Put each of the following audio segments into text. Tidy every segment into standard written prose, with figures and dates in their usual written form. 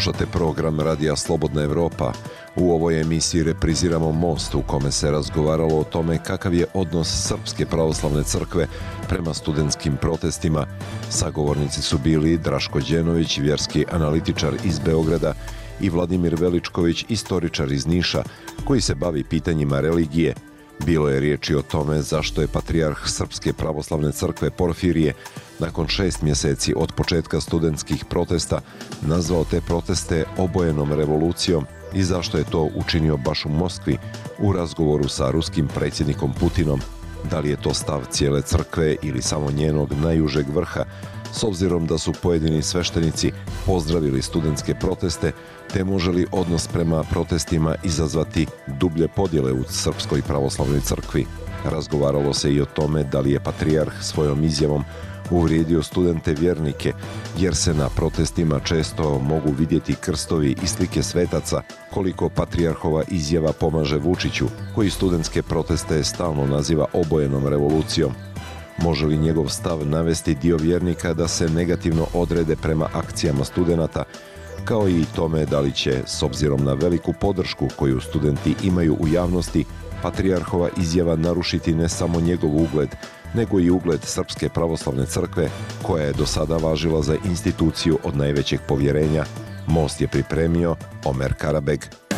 Slušate program Radija Slobodna Evropa. U ovoj emisiji repriziramo Most u kome se razgovaralo o tome kakav je odnos Srpske pravoslavne crkve prema studentskim protestima. Sagovornici su bili Draško Đenović, vjerski analitičar iz Beograda, i Vladimir Veličković, istoričar iz Niša, koji se bavi pitanjima religije. Bilo je riječi o tome zašto je patrijarh Srpske pravoslavne crkve Porfirije nakon 6 mjeseci od početka studentskih protesta nazvao te proteste obojenom revolucijom i zašto je to učinio baš u Moskvi u razgovoru sa ruskim predsjednikom Putinom. Da li je to stav cijele crkve ili samo njenog najužeg vrha, s obzirom da su pojedini sveštenici pozdravili studentske proteste, te može li odnos prema protestima izazvati dublje podjele u Srpskoj pravoslavnoj crkvi. Razgovaralo se i o tome da li je patrijarh svojom izjavom uvrijedio studente vjernike, jer se na protestima često mogu vidjeti krstovi i slike svetaca, koliko patrijarhova izjava pomaže Vučiću, koji studentske proteste stalno naziva obojenom revolucijom. Može li njegov stav navesti dio vjernika da se negativno odrede prema akcijama studenata, kao i tome da li će, s obzirom na veliku podršku koju studenti imaju u javnosti, patrijarhova izjava narušiti ne samo njegov ugled, nego i ugled Srpske pravoslavne crkve, koja je do sada važila za instituciju od najvećeg povjerenja. Most je pripremio Omer Karabeg.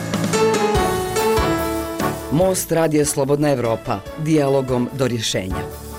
Most Radio Slobodna Evropa, dijalogom do rješenja.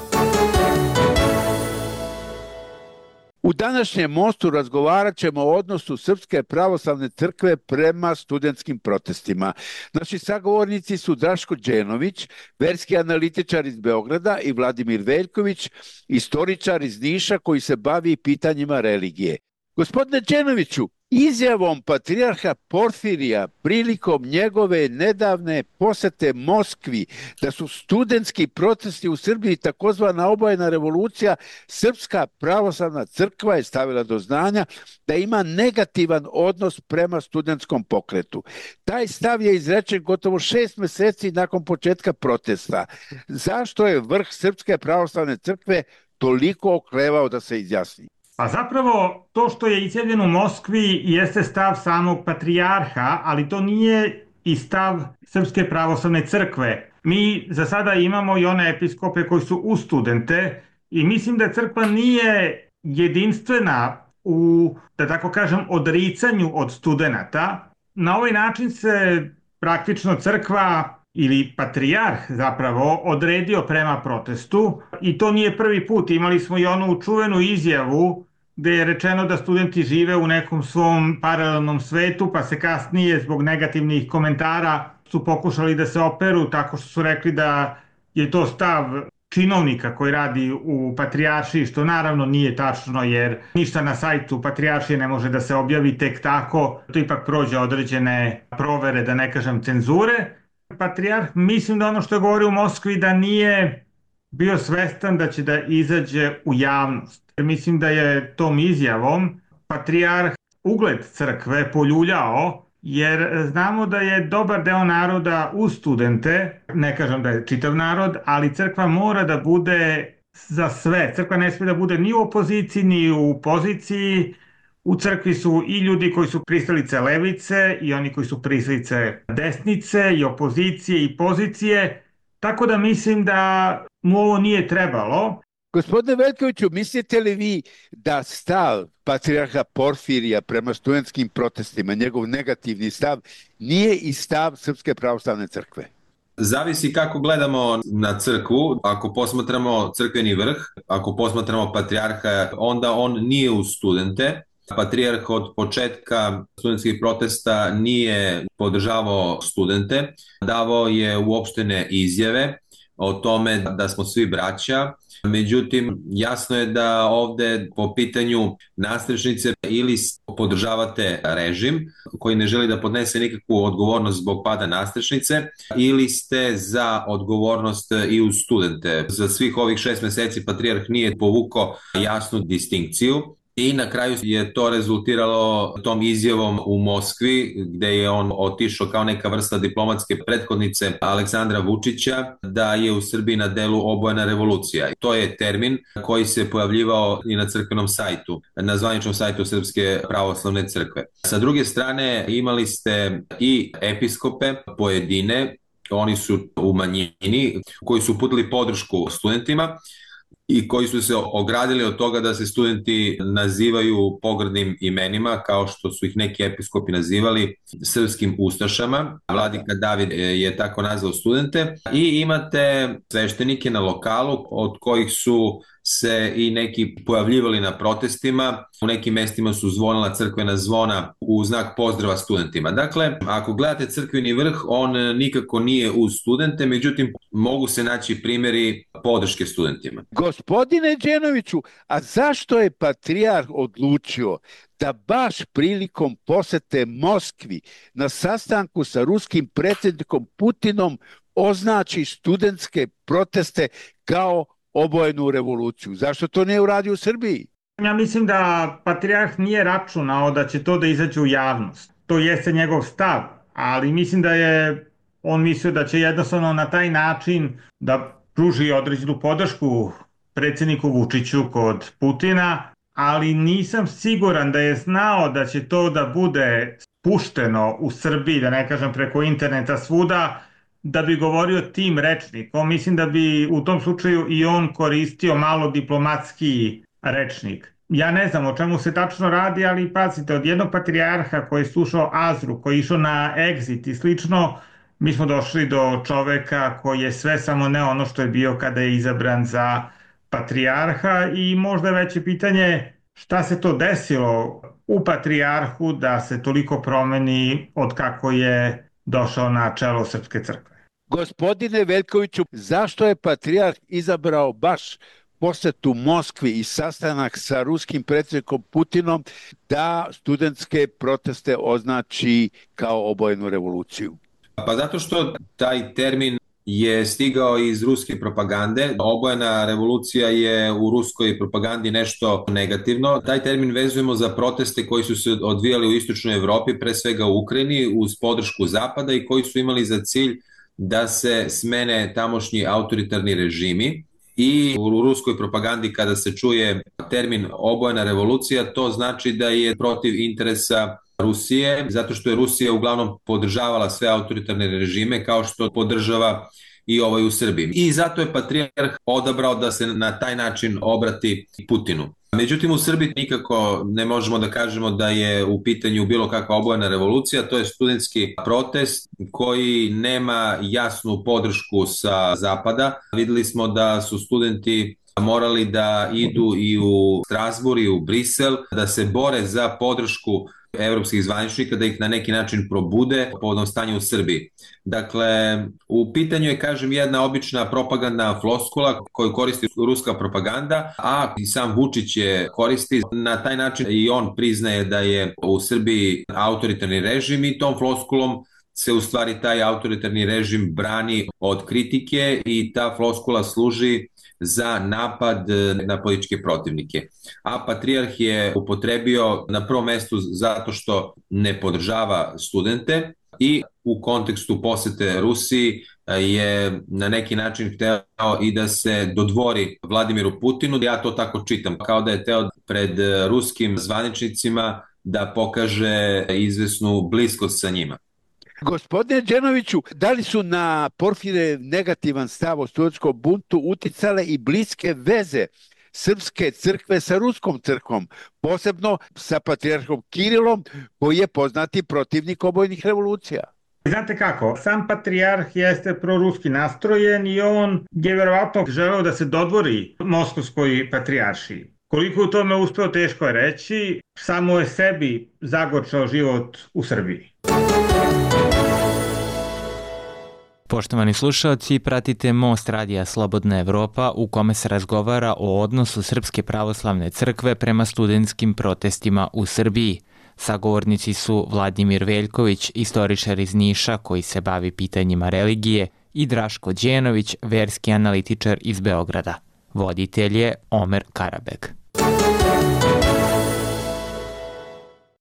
U današnjem Mostu razgovarat ćemo o odnosu Srpske pravoslavne crkve prema studentskim protestima. Naši sagovornici su Draško Đenović, verski analitičar iz Beograda, i Vladimir Veljković, istoričar iz Niša koji se bavi pitanjima religije. Gospodine Đenoviću, izjavom patrijarha Porfirija prilikom njegove nedavne posete Moskvi da su studentski protesti u Srbiji takozvana obojena revolucija, Srpska pravoslavna crkva je stavila do znanja da ima negativan odnos prema studentskom pokretu. Taj stav je izrečen gotovo 6 mjeseci nakon početka protesta. Zašto je vrh Srpske pravoslavne crkve toliko oklevao da se izjasni? Pa zapravo to što je izjavljeno u Moskvi jeste stav samog patrijarha, ali to nije i stav Srpske pravoslavne crkve. Mi za sada imamo i one episkope koji su uz studente i mislim da crkva nije jedinstvena u, da tako kažem, odricanju od studenata. Na ovaj način se praktično crkva ili patrijarh zapravo odredio prema protestu i to nije prvi put. Imali smo i onu čuvenu izjavu gdje je rečeno da studenti žive u nekom svom paralelnom svetu, pa se kasnije zbog negativnih komentara su pokušali da se operu tako što su rekli da je to stav činovnika koji radi u patrijaršiji, što naravno nije tačno jer ništa na sajtu patrijaršije ne može da se objavi tek tako. To ipak prođe određene provere, da ne kažem cenzure. Patrijarh, mislim da ono što je govorio u Moskvi da nije bio svestan da će da izađe u javnost. Mislim da je tom izjavom patrijarh ugled crkve poljuljao, jer znamo da je dobar deo naroda uz studente, ne kažem da je čitav narod, ali crkva mora da bude za sve. Crkva ne smije da bude ni u opoziciji, ni u poziciji. U crkvi su i ljudi koji su pristalice levice i oni koji su pristalice desnice i opozicije i pozicije, tako da mislim da mu ovo nije trebalo. Gospodine Veljkoviću, mislite li vi da stav patrijarha Porfirija prema studentskim protestima, njegov negativni stav, nije i stav Srpske pravoslavne crkve? Zavisi kako gledamo na crkvu. Ako posmatramo crkveni vrh, ako posmatramo patrijarha, onda on nije uz studente. Patrijarh od početka studentskih protesta nije podržavao studente, davao je uopštene izjave o tome da smo svi braća. Međutim, jasno je da ovde po pitanju nastrešnice ili podržavate režim koji ne želi da podnese nikakvu odgovornost zbog pada nastrešnice ili ste za odgovornost i uz studente. Za svih ovih 6 mjeseci patrijarh nije povukao jasnu distinkciju. I na kraju je to rezultiralo tom izjavom u Moskvi, gde je on otišao kao neka vrsta diplomatske prethodnice Aleksandra Vučića, da je u Srbiji na delu obojena revolucija. To je termin koji se pojavljivao i na crkvenom sajtu, na zvaničnom sajtu Srpske pravoslavne crkve. Sa druge strane, imali ste i episkope pojedine, oni su u manjini, koji su uputili podršku studentima i koji su se ogradili od toga da se studenti nazivaju pogrdnim imenima, kao što su ih neki episkopi nazivali srpskim ustašama. Vladika David je tako nazvao studente. I imate sveštenike na lokalu, od kojih su se i neki pojavljivali na protestima. U nekim mestima su zvonila crkvena zvona u znak pozdrava studentima. Dakle, ako gledate crkveni vrh, on nikako nije uz studente, međutim, mogu se naći primjeri podrške studentima. Gospodine Đenoviću, a zašto je patrijarh odlučio da baš prilikom posete Moskvi na sastanku sa ruskim predsjednikom Putinom označi studentske proteste kao obojenu revoluciju? Zašto to nije uradio u Srbiji? Ja mislim da patrijarh nije računao da će to da izađe u javnost. To jeste njegov stav, ali mislim da je on mislio da će jednostavno na taj način da pruži određenu podršku predsjedniku Vučiću kod Putina, ali nisam siguran da je znao da će to da bude pušteno u Srbiji, da ne kažem preko interneta svuda, da bi govorio tim rečnikom. Mislim da bi u tom slučaju i on koristio malo diplomatski rečnik. Ja ne znam o čemu se tačno radi, ali pazite, od jednog patrijarha koji je slušao Azru, koji je išao na Exit i slično, mi smo došli do čoveka koji je sve samo ne ono što je bio kada je izabran za patrijarha i možda veće pitanje šta se to desilo u patrijarhu da se toliko promeni od kako je došao na čelo Srpske crkve. Gospodine Veljkoviću, zašto je patrijarh izabrao baš posetu Moskvi i sastanak sa ruskim predsjednikom Putinom da studentske proteste označi kao obojenu revoluciju? Pa zato što taj termin je stigao iz ruske propagande. Obojena revolucija je u ruskoj propagandi nešto negativno. Taj termin vezujemo za proteste koji su se odvijali u istočnoj Evropi, pre svega u Ukrajini, uz podršku Zapada i koji su imali za cilj da se smene tamošnji autoritarni režimi. I u ruskoj propagandi kada se čuje termin obojena revolucija, to znači da je protiv interesa Rusije, zato što je Rusija uglavnom podržavala sve autoritarne režime kao što podržava i ovaj u Srbiji. I zato je patrijarh odabrao da se na taj način obrati Putinu. Međutim, u Srbiji nikako ne možemo da kažemo da je u pitanju bilo kakva obojena revolucija, to je studentski protest koji nema jasnu podršku sa Zapada. Videli smo da su studenti morali da idu i u Strasbourg i u Brisel, da se bore za podršku evropskih zvaničnika, da ih na neki način probude povodom stanja u Srbiji. Dakle, u pitanju je, kažem, jedna obična propagandna floskula koju koristi ruska propaganda, a i sam Vučić je koristi. Na taj način i on priznaje da je u Srbiji autoritarni režim i tom floskulom se u stvari taj autoritarni režim brani od kritike i ta floskula služi za napad na političke protivnike. A patrijarh je upotrebio na prvom mestu zato što ne podržava studente i u kontekstu posete Rusiji je na neki način hteo i da se dodvori Vladimiru Putinu. Ja to tako čitam, kao da je hteo pred ruskim zvaničnicima da pokaže izvesnu bliskost sa njima. Gospodine Đenoviću, da li su na Porfirije negativan stav o studentskom buntu uticale i bliske veze Srpske crkve sa Ruskom crkvom, posebno sa patrijarhom Kirilom, koji je poznati protivnik obojnih revolucija? Znate kako, sam patrijarh jeste proruski nastrojen i on je verovatno želeo da se dodvori Moskovskoj patrijaršiji. Koliko u tome uspeo, teško je reći, samo je sebi zagorčao život u Srbiji. Poštovani slušaoci, pratite Most radija Slobodna Evropa u kome se razgovara o odnosu Srpske pravoslavne crkve prema studentskim protestima u Srbiji. Sagovornici su Vladimir Veljković, istoričar iz Niša koji se bavi pitanjima religije, i Draško Đenović, verski analitičar iz Beograda. Voditelj je Omer Karabeg.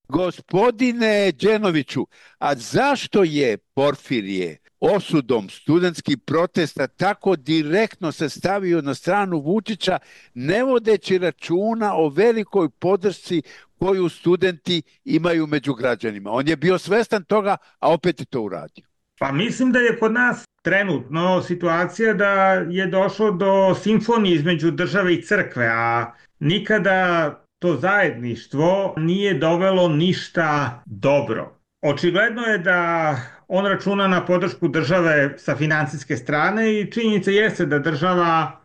Gospodine Đenoviću, a zašto je Porfirije osudom studentskih protesta tako direktno se stavio na stranu Vučića, ne vodeći računa o velikoj podršci koju studenti imaju među građanima? On je bio svestan toga, a opet je to uradio. Pa mislim da je kod nas trenutno situacija da je došlo do simfonije između države i crkve, a nikada to zajedništvo nije dovelo ništa dobro. Očigledno je da on računa na podršku države sa financijske strane i činjenica jeste da država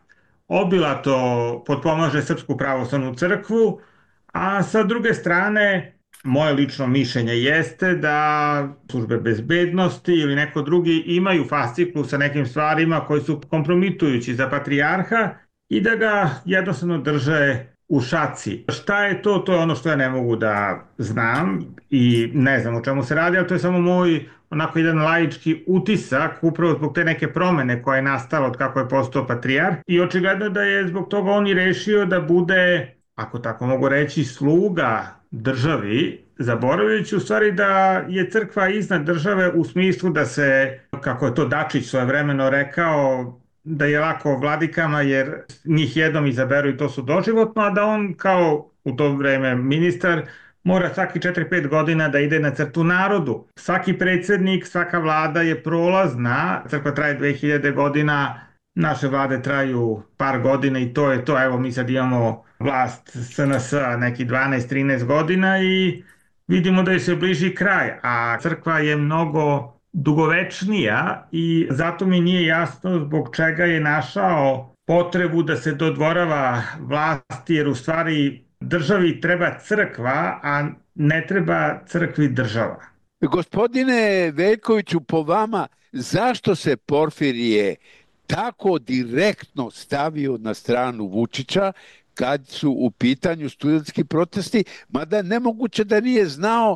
obilato potpomaže Srpsku pravoslavnu crkvu, a sa druge strane moje lično mišljenje jeste da službe bezbednosti ili neko drugi imaju fasciklu sa nekim stvarima koji su kompromitujući za patrijarha i da ga jednostavno drže u šaci. Šta je to? To je ono što ja ne mogu da znam i ne znam o čemu se radi, ali to je samo moj onako jedan laički utisak upravo zbog te neke promene koja je nastala od kako je postao patrijarh i očigledno da je zbog toga on i rešio da bude, ako tako mogu reći, sluga državi, zaboravljajući u stvari da je crkva iznad države u smislu da se, kako je to Dačić svojevremeno rekao, da je lako vladikama jer njih jednom izaberu i to su doživotno, a da on kao u to vreme ministar mora svaki 4-5 godina da ide na crtu narodu. Svaki predsjednik, svaka vlada je prolazna, crkva traje 2000 godina, naše vlade traju par godina i to je to. Evo mi sad imamo vlast SNS neki 12-13 godina i vidimo da je se bliži kraj, a crkva je mnogo dugovečnija i zato mi nije jasno zbog čega je našao potrebu da se dodvorava vlasti, jer u stvari državi treba crkva, a ne treba crkvi država. Gospodine Veljkoviću, po vama, zašto se Porfirije tako direktno stavio na stranu Vučića kad su u pitanju studentski protesti, mada nemoguće da nije znao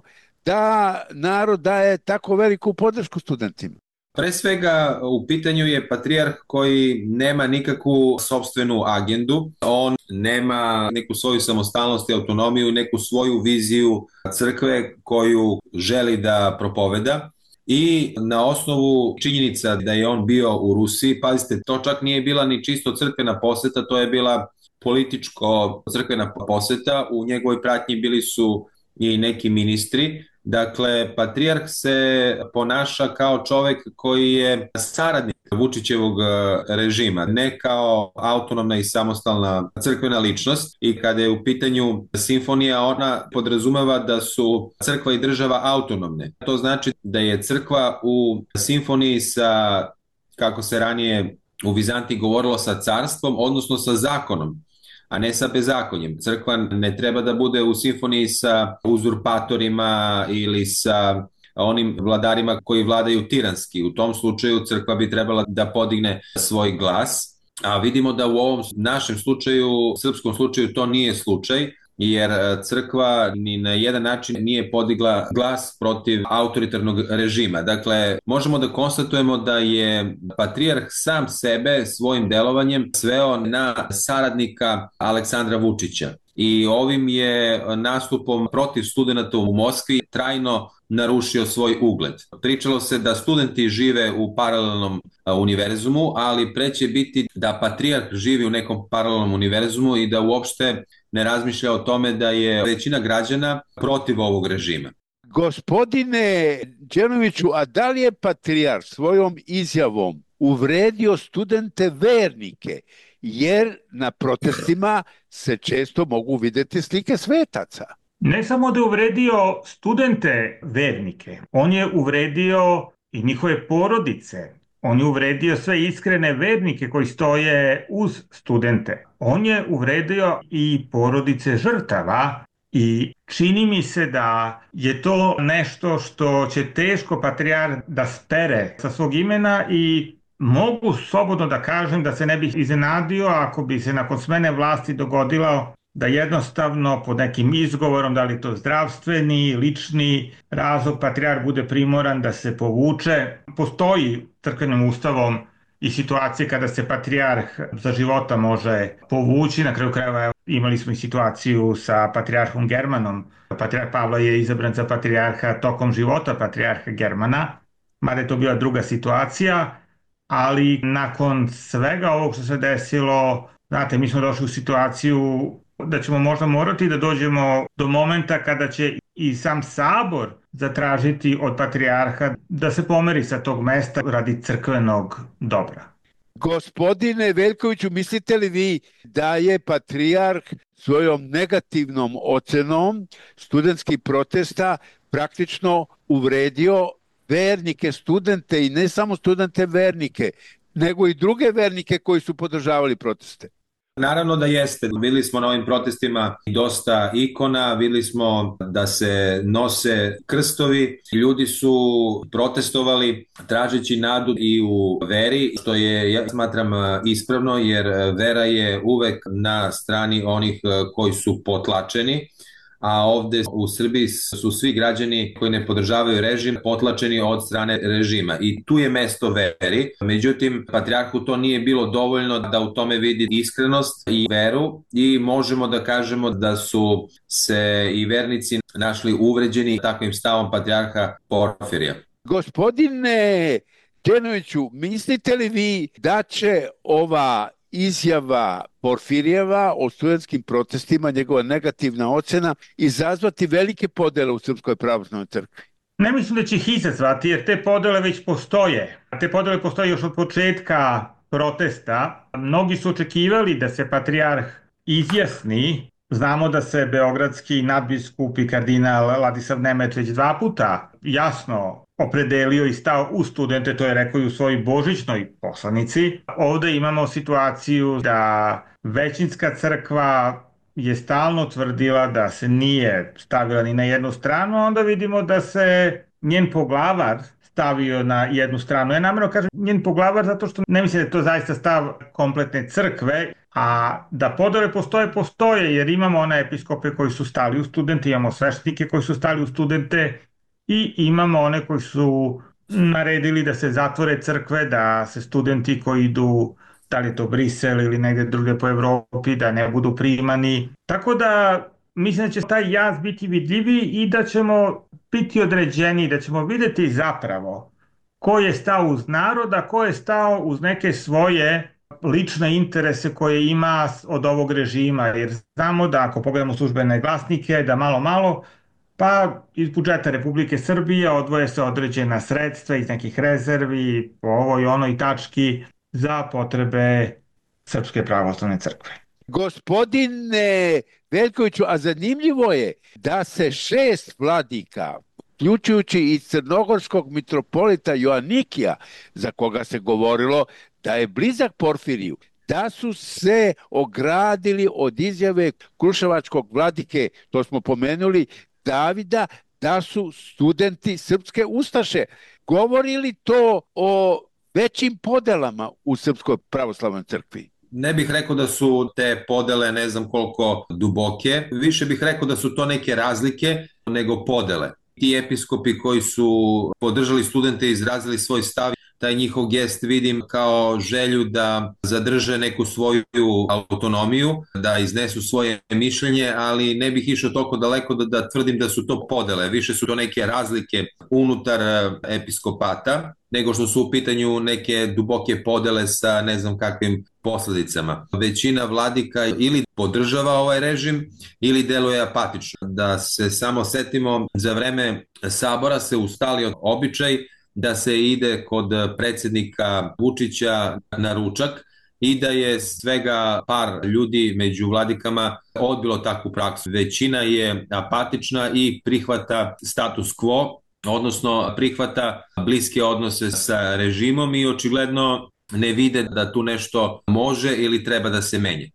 da narod daje tako veliku podršku studentima? Pre svega u pitanju je patrijarh koji nema nikakvu sopstvenu agendu, on nema neku svoju samostalnost i autonomiju, neku svoju viziju crkve koju želi da propoveda. I na osnovu činjenica da je on bio u Rusiji, pazite, to čak nije bila ni čisto crkvena poseta, to je bila političko-crkvena poseta, u njegovoj pratnji bili su i neki ministri. Dakle, patrijarh se ponaša kao čovek koji je saradnik Vučićevog režima, ne kao autonomna i samostalna crkvena ličnost. I kada je u pitanju simfonija, ona podrazumeva da su crkva i država autonomne. To znači da je crkva u simfoniji sa, kako se ranije u Vizantiji govorilo, sa carstvom, odnosno sa zakonom, a ne sa bezakonjem. Crkva ne treba da bude u simfoniji sa uzurpatorima ili sa onim vladarima koji vladaju tiranski. U tom slučaju crkva bi trebala da podigne svoj glas, a vidimo da u ovom našem slučaju, srpskom slučaju, to nije slučaj, jer crkva ni na jedan način nije podigla glas protiv autoritarnog režima. Dakle, možemo da konstatujemo da je patrijarh sam sebe svojim delovanjem sveo na saradnika Aleksandra Vučića. I ovim je nastupom protiv studenta u Moskvi trajno narušio svoj ugled. Pričalo se da studenti žive u paralelnom univerzumu, ali pre će biti da patrijarh živi u nekom paralelnom univerzumu i da uopšte ne razmišlja o tome da je većina građana protiv ovog režima. Gospodine Đenoviću, a da li je patrijarh svojom izjavom uvredio studente vernike? Jer na protestima se često mogu videti slike svetaca. Ne samo da je uvredio studente vernike, on je uvredio i njihove porodice. On je uvredio sve iskrene vernike koji stoje uz studente. On je uvredio i porodice žrtava i čini mi se da je to nešto što će teško patrijarh da spere sa svog imena i mogu slobodno da kažem da se ne bih iznenadio ako bi se nakon smene vlasti dogodilo da jednostavno pod nekim izgovorom, da li to zdravstveni, lični razlog, patrijarh bude primoran da se povuče. Postoji crkvenim ustavom i situacije kada se patrijarh za života može povući. Na kraju krajeva imali smo i situaciju sa patrijarhom Germanom. Patrijarh Pavle je izabran za patrijarha tokom života patrijarha Germana, mada je to bila druga situacija, ali nakon svega ovog što se desilo, znate, mi smo došli u situaciju da ćemo možda morati da dođemo do momenta kada će i sam sabor zatražiti od patrijarha da se pomeri sa tog mesta radi crkvenog dobra. Gospodine Veljkoviću, mislite li vi da je patrijarh svojom negativnom ocenom studentskih protesta praktično uvredio vernike, studente i ne samo studente vernike, nego i druge vernike koji su podržavali proteste? Naravno da jeste. Videli smo na ovim protestima dosta ikona, videli smo da se nose krstovi. Ljudi su protestovali tražeći nadu i u veri, što je, ja smatram, ispravno, jer vera je uvek na strani onih koji su potlačeni. A ovde u Srbiji su svi građani koji ne podržavaju režim potlačeni od strane režima i tu je mesto veri. Međutim, patrijarhu to nije bilo dovoljno da u tome vidi iskrenost i veru i možemo da kažemo da su se i vernici našli uvređeni takvim stavom patrijarha Porfirija. Gospodine Đenoviću, mislite li vi da će ova izjava Porfirijeva o studentskim protestima, njegova negativna ocena, izazvati velike podele u Srpskoj pravoslavnoj crkvi? Ne mislim da će ih izazvati, jer te podele već postoje. Te podele postoje još od početka protesta. Mnogi su očekivali da se patrijarh izjasni. Znamo da se beogradski nadbiskup i kardinal Ladislav Nemet već 2 puta jasno opredelio i stao u studente, to je rekao i u svojoj božićnoj poslanici. Ovde imamo situaciju da većinska crkva je stalno tvrdila da se nije stavila ni na jednu stranu, a onda vidimo da se njen poglavar stavio na jednu stranu. Ja namjerno kažem njen poglavar zato što ne mislim da je to zaista stav kompletne crkve, a da podele postoje, jer imamo one episkope koji su stali u studente, imamo sveštenike koji su stali u studente i imamo one koji su naredili da se zatvore crkve, da se studenti koji idu, da li je to Brisel ili negde druge po Evropi, da ne budu primani. Tako da mislim da će taj jaz biti vidljiviji i da ćemo biti određeni, da ćemo videti zapravo ko je stao uz naroda, ko je stao uz neke svoje lične interese koje ima od ovog režima, jer znamo da ako pogledamo službene glasnike, da malo, pa iz budžeta Republike Srbije odvoje se određena sredstva iz nekih rezervi, po ovoj onoj tački za potrebe Srpske pravoslavne crkve. Gospodine Veljkoviću, a zanimljivo je da se 6 vladika, uključujući i crnogorskog mitropolita Joanikija, za koga se govorilo da je blizak Porfiriju, da su se ogradili od izjave kruševačkog vladike, to smo pomenuli, Davida, da su studenti srpske ustaše. Govori li to o većim podelama u Srpskoj pravoslavnoj crkvi? Ne bih rekao da su te podele ne znam koliko duboke, više bih rekao da su to neke razlike nego podele. Ti episkopi koji su podržali studente i izrazili svoj stav, taj njihov gest vidim kao želju da zadrže neku svoju autonomiju, da iznesu svoje mišljenje, ali ne bih išao toliko daleko da tvrdim da su to podele. Više su to neke razlike unutar episkopata, nego što su u pitanju neke duboke podele sa ne znam kakvim posledicama. Većina vladika ili podržava ovaj režim ili deluje apatično. Da se samo setimo, za vreme sabora se ustalio običaj da se ide kod predsjednika Vučića na ručak i da je svega par ljudi među vladikama odbilo takvu praksu. Većina je apatična i prihvata status quo, odnosno prihvata bliske odnose sa režimom i očigledno ne vide da tu nešto može ili treba da se menja.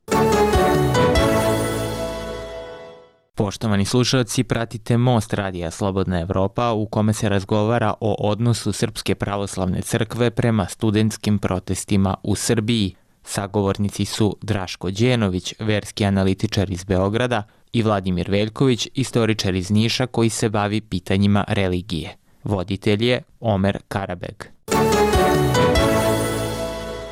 Poštovani slušalci, pratite Most radija Slobodna Evropa u kome se razgovara o odnosu Srpske pravoslavne crkve prema studentskim protestima u Srbiji. Sagovornici su Draško Đenović, verski analitičar iz Beograda, i Vladimir Veljković, istoričar iz Niša koji se bavi pitanjima religije. Voditelj je Omer Karabeg.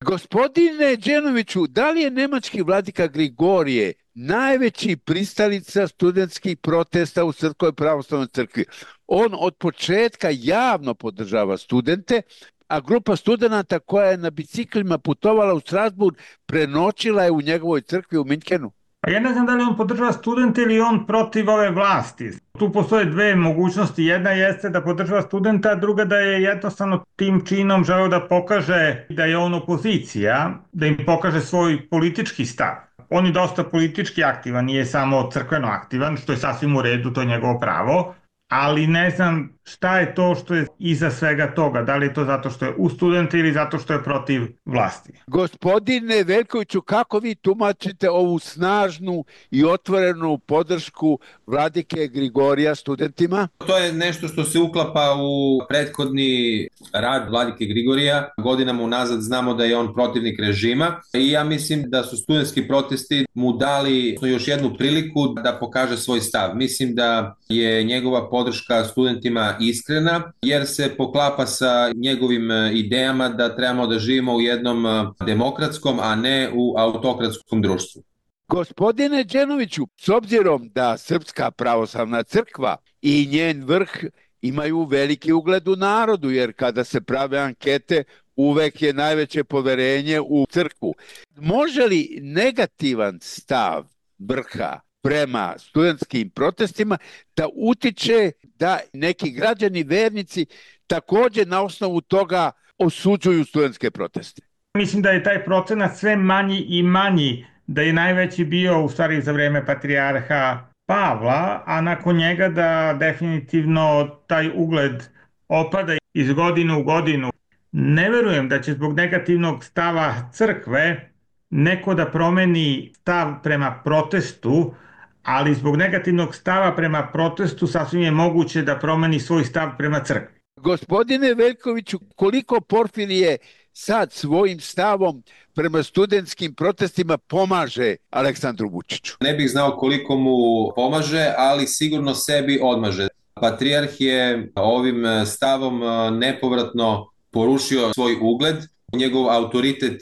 Gospodine Đenoviću, da li je nemački vladika Grigorije najveći pristalica studentskih protesta u Srpskoj pravoslavnoj crkvi? On od početka javno podržava studente, a grupa studenata koja je na biciklima putovala u Strasburg prenoćila je u njegovoj crkvi u Minhenu. Pa ja ne znam da li on podržava studente ili on protiv ove vlasti. Tu postoje dve mogućnosti. Jedna jeste da podržava studenta, a druga da je jednostavno tim činom želeo da pokaže da je on opozicija, da im pokaže svoj politički stav. On je dosta politički aktivan, nije samo crkveno aktivan, što je sasvim u redu, to je njegovo pravo. Ali ne znam šta je to što je iza svega toga, da li je to zato što je u studente ili zato što je protiv vlasti. Gospodine Veljkoviću, kako vi tumačite ovu snažnu i otvorenu podršku vladike Grigorija studentima? To je nešto što se uklapa u prethodni rad vladike Grigorija. Godinama unazad znamo da je on protivnik režima i ja mislim da su studentski protesti mu dali još jednu priliku da pokaže svoj stav. Mislim da je njegova podrška studentima iskrena, jer se poklapa sa njegovim idejama da trebamo da živimo u jednom demokratskom, a ne u autokratskom društvu. Gospodine Đenoviću, s obzirom da Srpska pravoslavna crkva i njen vrh imaju veliki ugled u narodu, jer kada se prave ankete, uvek je najveće poverenje u crkvu. Može li negativan stav vrha prema studentskim protestima da utiče da neki građani, vernici takođe na osnovu toga osuđuju studentske proteste? Mislim da je taj procenat sve manji i manji, da je najveći bio u stvari za vreme patrijarha Pavla, a nakon njega da definitivno taj ugled opada iz godine u godinu. Ne verujem da će zbog negativnog stava crkve neko da promeni stav prema protestu, ali zbog negativnog stava prema protestu sasvim je moguće da promeni svoj stav prema crkvi. Gospodine Veljkoviću, koliko Porfirije sad svojim stavom prema studentskim protestima pomaže Aleksandru Vučiću? Ne bih znao koliko mu pomaže, ali sigurno sebi odmaže. Patrijarh je ovim stavom nepovratno porušio svoj ugled. Njegov autoritet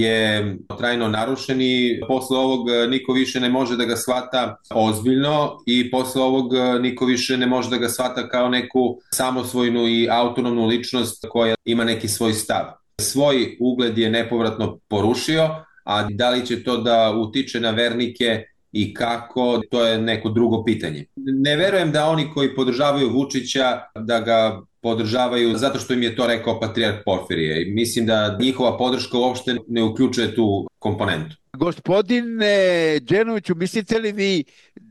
je trajno narušen i posle ovog niko više ne može da ga shvata ozbiljno i posle ovog niko više ne može da ga shvata kao neku samosvojnu i autonomnu ličnost koja ima neki svoj stav. Svoj ugled je nepovratno porušio, a da li će to da utiče na vernike i kako, to je neko drugo pitanje. Ne verujem da oni koji podržavaju Vučića da ga podržavaju zato što im je to rekao patrijarh Porfirije. Mislim da njihova podrška uopšte ne uključuje tu komponentu. Gospodine Đenoviću, mislite li vi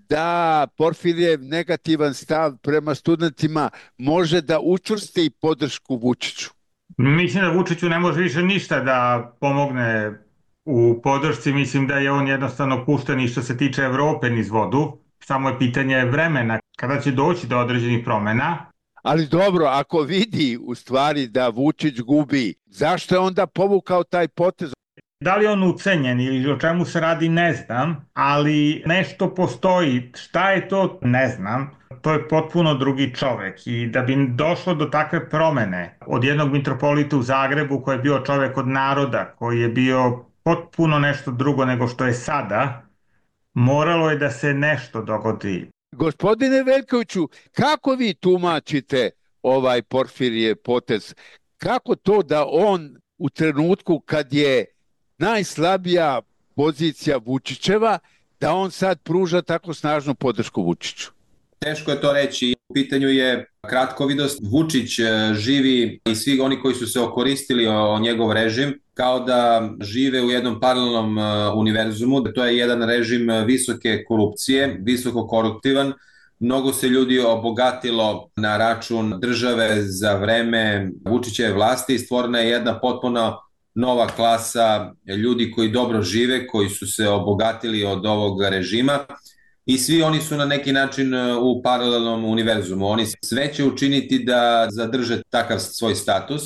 da Porfirijev negativan stav prema studentima može da učvrsti podršku Vučiću? Mislim da Vučiću ne može više ništa da pomogne u podršci. Mislim da je on jednostavno pušten i što se tiče Evrope niz vodu. Samo je pitanje vremena kada će doći do određenih promena. Ali dobro, ako vidi u stvari da Vučić gubi, zašto je onda povukao taj potez? Da li je on ucenjen ili o čemu se radi ne znam, ali nešto postoji. Šta je to ne znam. To je potpuno drugi čovek i da bi došlo do takve promene od jednog mitropolita u Zagrebu koji je bio čovek od naroda, koji je bio potpuno nešto drugo nego što je sada, moralo je da se nešto dogodi. Gospodine Veljkoviću, kako vi tumačite ovaj Porfirijev potez? Kako to da on u trenutku kad je najslabija pozicija Vučićeva, da on sad pruža tako snažnu podršku Vučiću? Teško je to reći. U pitanju je kratkovidost. Vučić živi i svi oni koji su se okoristili o njegov režim kao da žive u jednom paralelnom univerzumu. To je jedan režim visoke korupcije, visoko koruptivan. Mnogo se ljudi obogatilo na račun države za vreme Vučićeve vlasti i stvorena je jedna potpuno nova klasa ljudi koji dobro žive, koji su se obogatili od ovog režima. I svi oni su na neki način u paralelnom univerzumu. Oni sve će učiniti da zadrže takav svoj status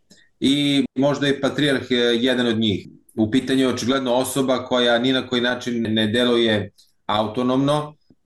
i možda i patrijarh je jedan od njih. U pitanju je očigledno osoba koja ni na koji način ne deluje autonomno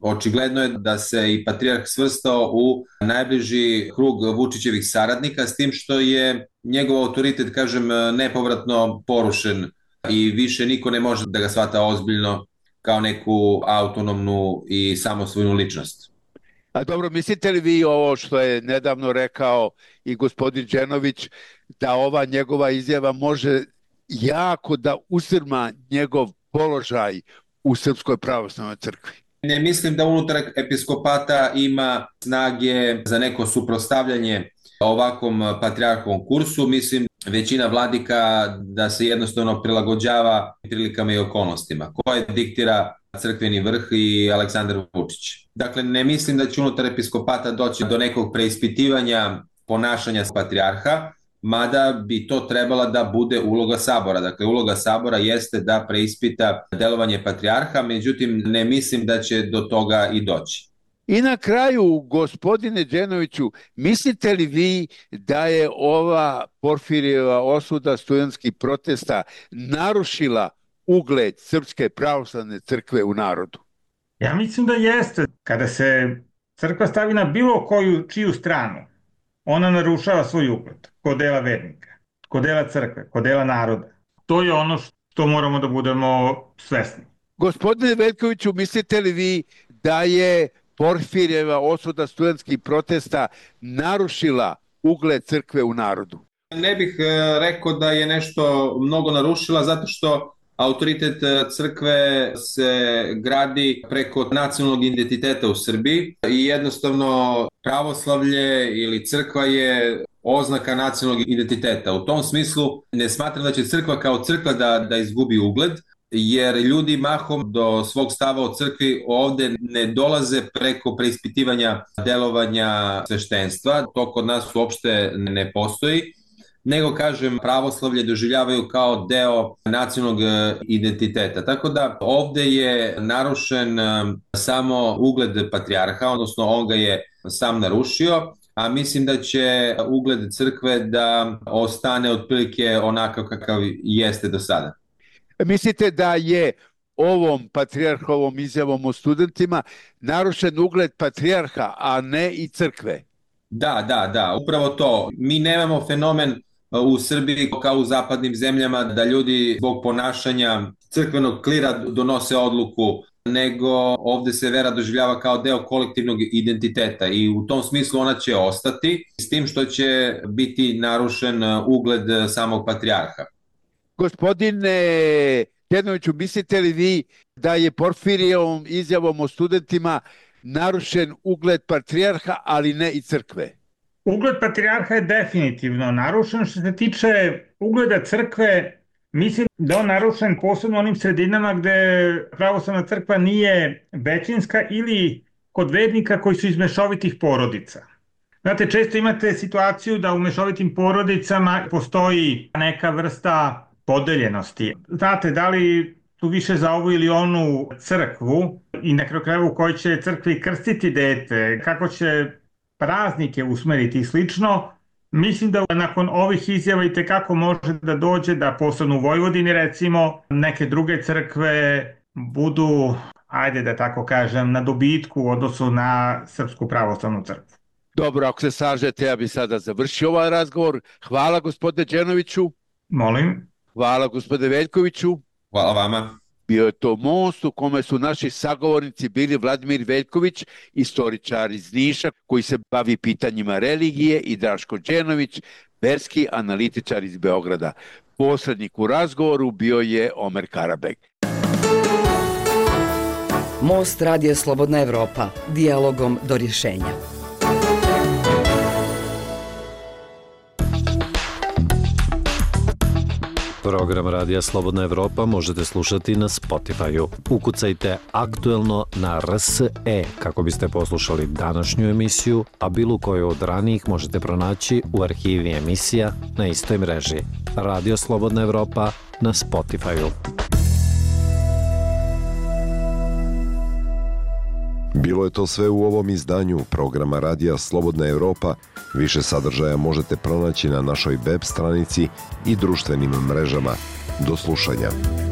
Očigledno je da se i patrijarh svrstao u najbliži krug Vučićevih saradnika, s tim što je njegov autoritet, kažem, nepovratno porušen i više niko ne može da ga shvata ozbiljno kao neku autonomnu i samosvojnu ličnost. A dobro, mislite li vi ovo što je nedavno rekao i gospodin Đenović, da ova njegova izjava može jako da usrma njegov položaj u Srpskoj pravoslavnoj crkvi? Ne mislim da unutar episkopata ima snage za neko suprotstavljanje ovakvom patrijarhovom kursu. Mislim, većina vladika da se jednostavno prilagođava prilikama i okolnostima koje diktira crkveni vrh i Aleksandar Vučić. Dakle, ne mislim da će unutar episkopata doći do nekog preispitivanja ponašanja patrijarha, mada bi to trebala da bude uloga Sabora. Dakle, uloga Sabora jeste da preispita delovanje patrijarha, međutim, ne mislim da će do toga i doći. I na kraju, gospodine Đenoviću, mislite li vi da je ova Porfirijeva osuda studentskih protesta narušila ugled Srpske pravoslavne crkve u narodu? Ja mislim da jeste. Kada se crkva stavi na bilo čiju stranu, ona narušava svoj ugled kod dela vernika, kod dela crkve, kod dela naroda. To je ono što moramo da budemo svesni. Gospodine Veljkoviću, mislite li vi da je Porfirijeva osuda studentskih protesta narušila ugled crkve u narodu? Ne bih rekao da je nešto mnogo narušila, zato što autoritet crkve se gradi preko nacionalnog identiteta u Srbiji i jednostavno pravoslavlje ili crkva je oznaka nacionalnog identiteta. U tom smislu ne smatram da će crkva kao crkva da izgubi ugled, jer ljudi mahom do svog stava o crkvi ovde ne dolaze preko preispitivanja delovanja sveštenstva. To kod nas uopšte ne postoji, nego, kažem, pravoslavlje doživljavaju kao deo nacionalnog identiteta. Tako da ovde je narušen samo ugled patrijarha, odnosno on ga je sam narušio, a mislim da će ugled crkve da ostane otprilike onakav kakav jeste do sada. Mislite da je ovom patrijarhovom izjavom o studentima narušen ugled patrijarha, a ne i crkve? Da, upravo to. Mi nemamo fenomen u Srbiji kao u zapadnim zemljama da ljudi zbog ponašanja crkvenog klira donose odluku, nego ovde se vera doživljava kao deo kolektivnog identiteta i u tom smislu ona će ostati, s tim što će biti narušen ugled samog patrijarha. Gospodine Đenoviću, mislite li vi da je Porfirijevom izjavom o studentima narušen ugled patrijarha, ali ne i crkve? Ugled patrijarha je definitivno narušen. Što se tiče ugleda crkve, mislim da on narušen posebno onim sredinama gde pravoslavna crkva nije većinska ili kod vernika koji su iz mešovitih porodica. Znate, često imate situaciju da u mešovitim porodicama postoji neka vrsta podeljenosti. Znate, da li tu više za ovu ili onu crkvu i na kraju u kojoj će crkvi krstiti dete, kako će praznike usmeriti i slično. Mislim da nakon ovih izjava i tekako može da dođe da posebno u Vojvodini recimo neke druge crkve budu, ajde da tako kažem, na dobitku u odnosu na Srpsku pravoslavnu crkvu. Dobro, ako se slažete, ja bih sada završio ovaj razgovor. Hvala gospodine Đenoviću. Molim. Hvala gospodine Veljkoviću. Hvala vama. Bio je to most u kome su naši sagovornici bili Vladimir Veljković, istoričar iz Niša koji se bavi pitanjima religije, i Draško Đenović, verski analitičar iz Beograda. Posrednik u razgovoru bio je Omer Karabeg. Most Radija Slobodna Evropa, dijalogom do rješenja. Program Radija Slobodna Evropa možete slušati na Spotify-u. Ukucajte Aktuelno na RSE kako biste poslušali današnju emisiju, a bilo koju od ranijih možete pronaći u arhivi emisija na istoj mreži. Radio Slobodna Evropa na Spotify-u. Bilo je to sve u ovom izdanju programa Radija Slobodna Evropa. Više sadržaja možete pronaći na našoj web stranici i društvenim mrežama. Do slušanja.